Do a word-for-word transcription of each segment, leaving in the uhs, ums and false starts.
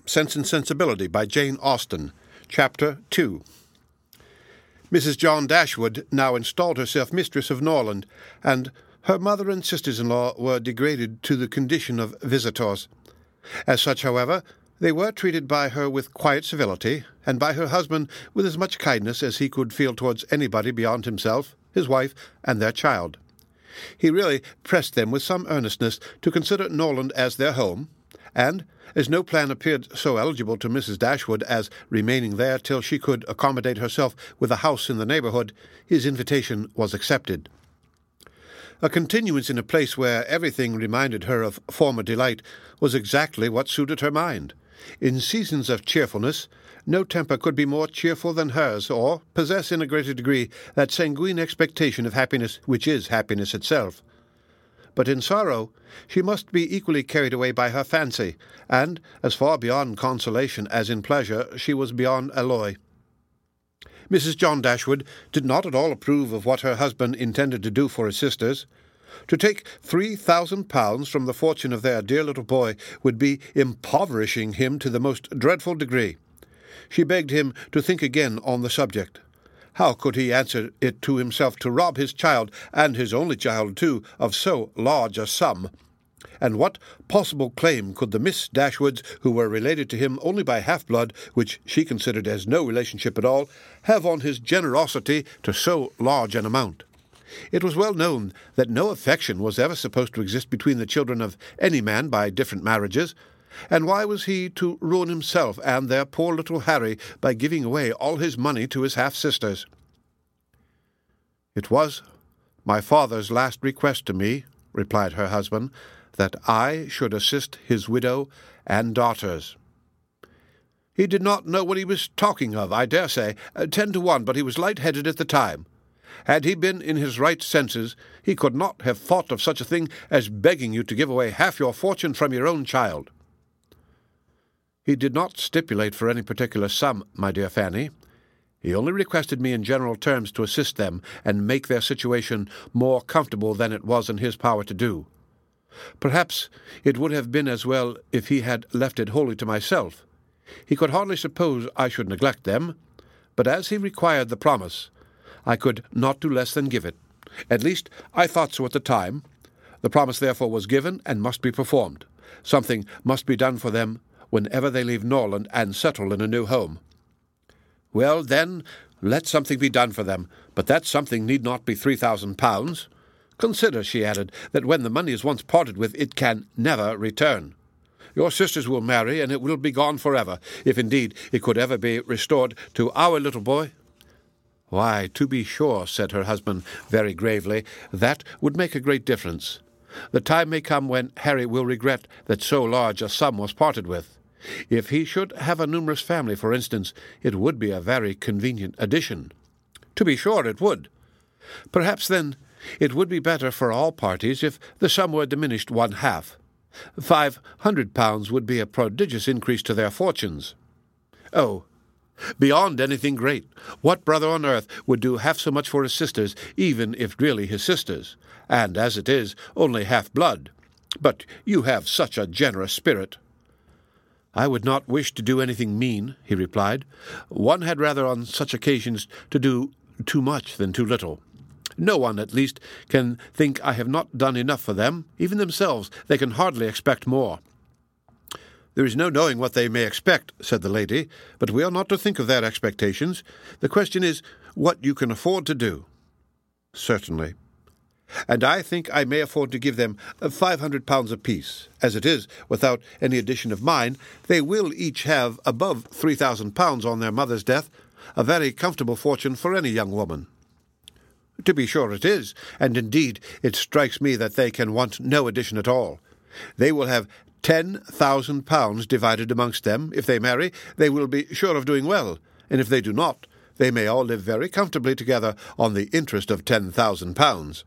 Sense and Sensibility by Jane Austen, Chapter two. Missus John Dashwood now installed herself mistress of Norland, and her mother and sisters-in-law were degraded to the condition of visitors. As such, however, they were treated by her with quiet civility, and by her husband with as much kindness as he could feel towards anybody beyond himself, his wife, and their child. He really pressed them with some earnestness to consider Norland as their home, and, as no plan appeared so eligible to Missus Dashwood as remaining there till she could accommodate herself with a house in the neighbourhood, his invitation was accepted. A continuance in a place where everything reminded her of former delight was exactly what suited her mind. In seasons of cheerfulness, no temper could be more cheerful than hers, or possess in a greater degree that sanguine expectation of happiness which is happiness itself. But in sorrow she must be equally carried away by her fancy, and, as far beyond consolation as in pleasure, she was beyond alloy. Missus John Dashwood did not at all approve of what her husband intended to do for his sisters. To take three thousand pounds from the fortune of their dear little boy would be impoverishing him to the most dreadful degree. She begged him to think again on the subject. How could he answer it to himself to rob his child, and his only child too, of so large a sum? And what possible claim could the Miss Dashwoods, who were related to him only by half-blood, which she considered as no relationship at all, have on his generosity to so large an amount? It was well known that no affection was ever supposed to exist between the children of any man by different marriages, and why was he to ruin himself and their poor little Harry by giving away all his money to his half-sisters? "It was my father's last request to me," replied her husband, "that I should assist his widow and daughters." "He did not know what he was talking of, I dare say, uh, ten to one, but he was light-headed at the time. Had he been in his right senses, he could not have thought of such a thing as begging you to give away half your fortune from your own child." "He did not stipulate for any particular sum, my dear Fanny. He only requested me in general terms to assist them and make their situation more comfortable than it was in his power to do. Perhaps it would have been as well if he had left it wholly to myself. He could hardly suppose I should neglect them, but as he required the promise, I could not do less than give it. At least I thought so at the time. The promise therefore was given and must be performed. Something must be done for them whenever they leave Norland and settle in a new home." "Well, then, let something be done for them, but that something need not be three thousand pounds. Consider," she added, "that when the money is once parted with, it can never return. Your sisters will marry, and it will be gone forever, if indeed it could ever be restored to our little boy." "Why, to be sure," said her husband very gravely, "that would make a great difference. The time may come when Harry will regret that so large a sum was parted with. If he should have a numerous family, for instance, it would be a very convenient addition." "To be sure it would." "Perhaps, then, it would be better for all parties if the sum were diminished one-half. Five hundred pounds would be a prodigious increase to their fortunes." "Oh, beyond anything great. What brother on earth would do half so much for his sisters, even if really his sisters, and, as it is, only half-blood? But you have such a generous spirit." "I would not wish to do anything mean," he replied. "One had rather on such occasions to do too much than too little. No one, at least, can think I have not done enough for them. Even themselves, they can hardly expect more." "There is no knowing what they may expect," said the lady, "but we are not to think of their expectations. The question is what you can afford to do." "Certainly. And I think I may afford to give them five hundred pounds apiece. As it is, without any addition of mine, they will each have above three thousand pounds on their mother's death, a very comfortable fortune for any young woman." "To be sure it is, and indeed it strikes me that they can want no addition at all. They will have ten thousand pounds divided amongst them. If they marry, they will be sure of doing well, and if they do not, they may all live very comfortably together on the interest of ten thousand pounds."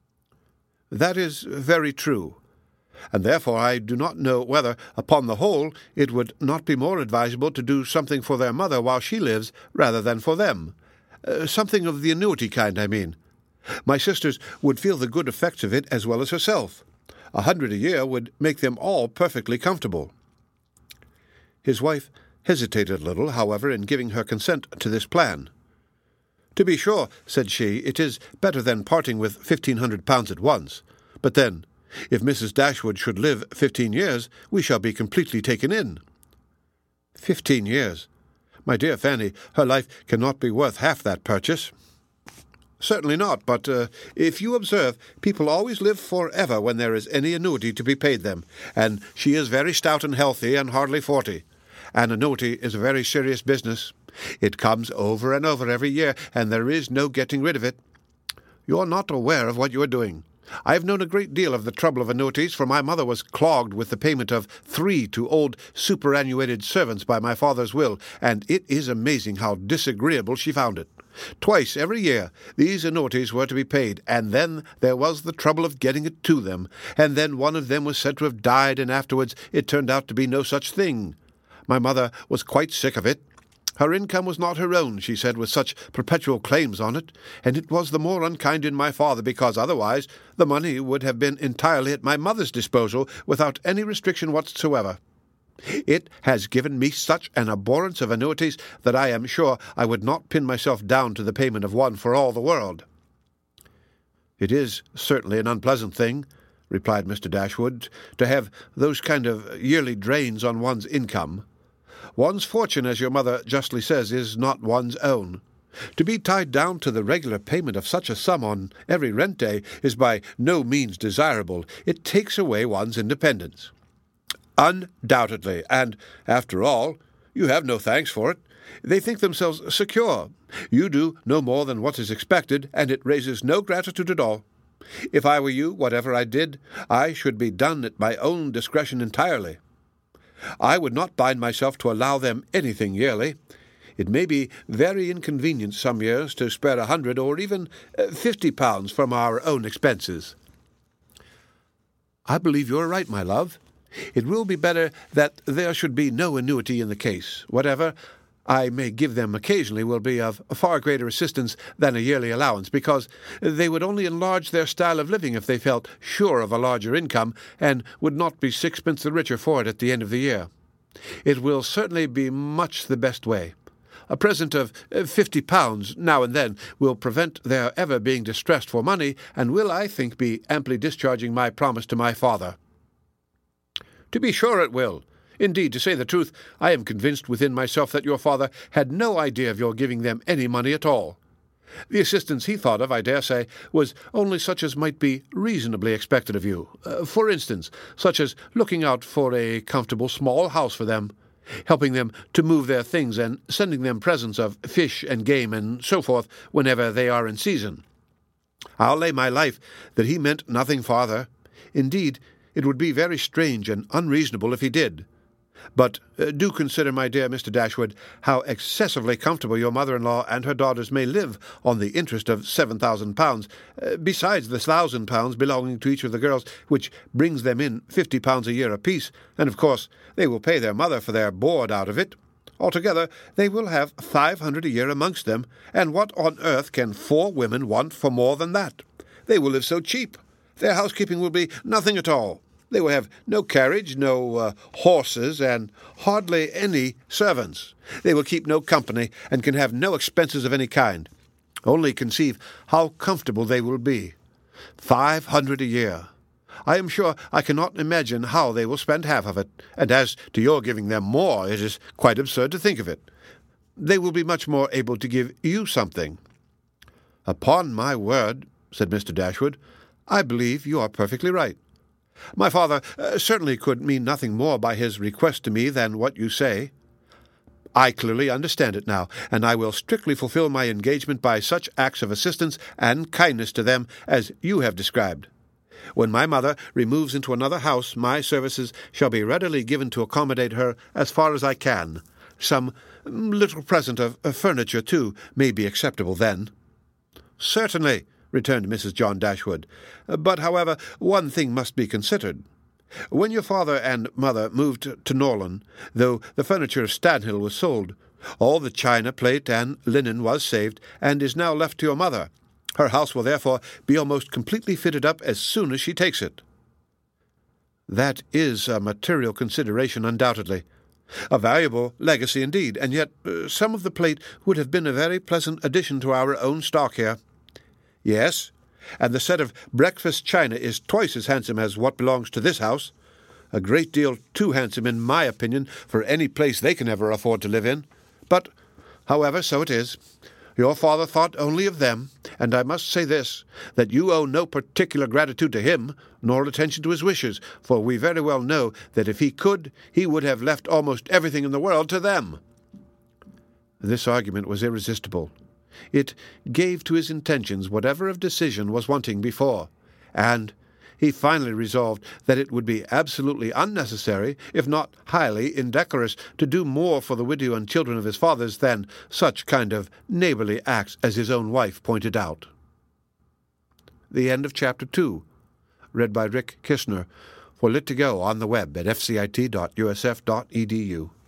"That is very true, and therefore I do not know whether, upon the whole, it would not be more advisable to do something for their mother while she lives rather than for them. Uh, something of the annuity kind, I mean. My sisters would feel the good effects of it as well as herself. A hundred a year would make them all perfectly comfortable." His wife hesitated a little, however, in giving her consent to this plan. "To be sure," said she, "it is better than parting with fifteen hundred pounds at once. But then, if Missus Dashwood should live fifteen years, we shall be completely taken in." Fifteen years! My dear Fanny, her life cannot be worth half that purchase. "Certainly not, but uh, if you observe, people always live for ever when there is any annuity to be paid them, and she is very stout and healthy and hardly forty. An annuity is a very serious business. It comes over and over every year, and there is no getting rid of it. You're not aware of what you are doing. I have known a great deal of the trouble of annuities, for my mother was clogged with the payment of three to old superannuated servants by my father's will, and it is amazing how disagreeable she found it. Twice every year these annuities were to be paid, and then there was the trouble of getting it to them, and then one of them was said to have died, and afterwards it turned out to be no such thing. My mother was quite sick of it. Her income was not her own, she said, with such perpetual claims on it, and it was the more unkind in my father because otherwise the money would have been entirely at my mother's disposal without any restriction whatsoever. It has given me such an abhorrence of annuities that I am sure I would not pin myself down to the payment of one for all the world." "It is certainly an unpleasant thing," replied Mister Dashwood, "to have those kind of yearly drains on one's income. One's fortune, as your mother justly says, is not one's own. To be tied down to the regular payment of such a sum on every rent day is by no means desirable. It takes away one's independence." "Undoubtedly, and, after all, you have no thanks for it. They think themselves secure. You do no more than what is expected, and it raises no gratitude at all. If I were you, whatever I did, I should be done at my own discretion entirely. I would not bind myself to allow them anything yearly. It may be very inconvenient some years to spare a hundred or even uh, fifty pounds from our own expenses." "I believe you are right, my love. It will be better that there should be no annuity in the case. Whatever I may give them occasionally will be of far greater assistance than a yearly allowance, because they would only enlarge their style of living if they felt sure of a larger income, and would not be sixpence the richer for it at the end of the year. It will certainly be much the best way. A present of fifty pounds now and then will prevent their ever being distressed for money, and will, I think, be amply discharging my promise to my father." "To be sure it will. Indeed, to say the truth, I am convinced within myself that your father had no idea of your giving them any money at all. The assistance he thought of, I dare say, was only such as might be reasonably expected of you. Uh, for instance, such as looking out for a comfortable small house for them, helping them to move their things, and sending them presents of fish and game and so forth whenever they are in season. I'll lay my life that he meant nothing farther. Indeed, it would be very strange and unreasonable if he did. But uh, do consider, my dear Mister Dashwood, how excessively comfortable your mother-in-law and her daughters may live on the interest of seven thousand pounds, uh, besides the thousand pounds belonging to each of the girls, which brings them in fifty pounds a year apiece, and of course they will pay their mother for their board out of it. Altogether, they will have five hundred a year amongst them, and what on earth can four women want for more than that? They will live so cheap. Their housekeeping will be nothing at all. They will have no carriage, no uh, horses, and hardly any servants. They will keep no company, and can have no expenses of any kind. Only conceive how comfortable they will be. Five hundred a year. I am sure I cannot imagine how they will spend half of it, and as to your giving them more, it is quite absurd to think of it. They will be much more able to give you something." "Upon my word," said Mister Dashwood, "I believe you are perfectly right. My father uh, certainly could mean nothing more by his request to me than what you say. I clearly understand it now, and I will strictly fulfill my engagement by such acts of assistance and kindness to them as you have described. When my mother removes into another house, my services shall be readily given to accommodate her as far as I can. Some little present of, of furniture, too, may be acceptable then." "Certainly," returned Missus John Dashwood. "But, however, one thing must be considered. When your father and mother moved to Norland, though the furniture of Stanhill was sold, all the china, plate, and linen was saved, and is now left to your mother. Her house will therefore be almost completely fitted up as soon as she takes it." "That is a material consideration, undoubtedly. A valuable legacy indeed, and yet uh, some of the plate would have been a very pleasant addition to our own stock here. Yes, and the set of breakfast china is twice as handsome as what belongs to this house. A great deal too handsome, in my opinion, for any place they can ever afford to live in. But, however, so it is. Your father thought only of them, and I must say this, that you owe no particular gratitude to him, nor attention to his wishes, for we very well know that if he could, he would have left almost everything in the world to them. This argument was irresistible. It gave to his intentions whatever of decision was wanting before, and he finally resolved that it would be absolutely unnecessary, if not highly indecorous, to do more for the widow and children of his fathers than such kind of neighbourly acts as his own wife pointed out. The end of Chapter two, read by Rick Kishner, for Lit to Go on the web at f c i t dot u s f dot e d u.